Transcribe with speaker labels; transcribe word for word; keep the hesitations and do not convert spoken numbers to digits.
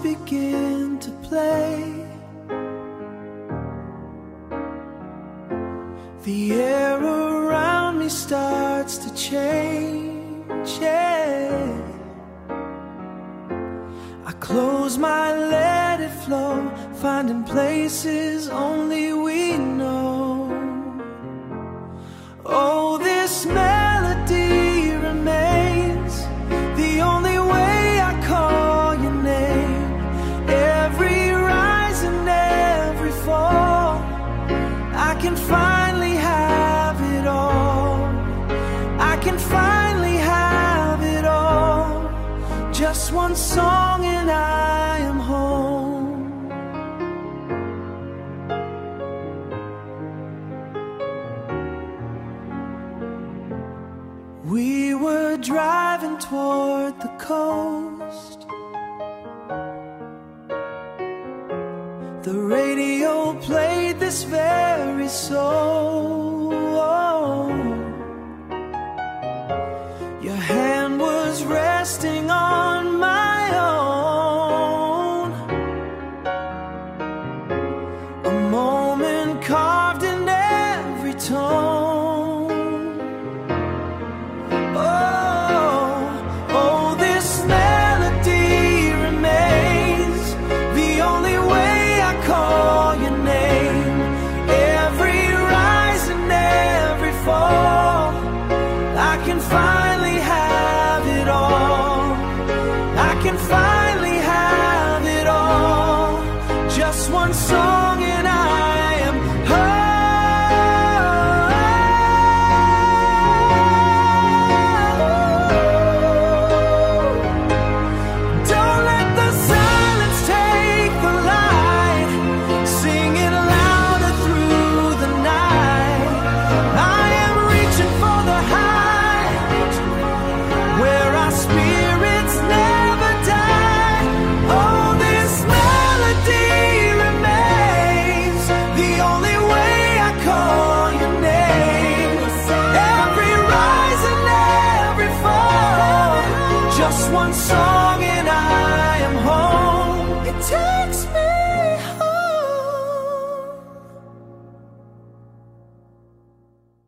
Speaker 1: begin to play. The air around me starts to change, yeah. I close my, let it flow, finding places only we know. Oh, this melody remains the only way I call your name. Every rise and every fall, I can finally have it all. I can finally have it all. Just one song and I am home. We were driving toward the coast. The radio played this very soul.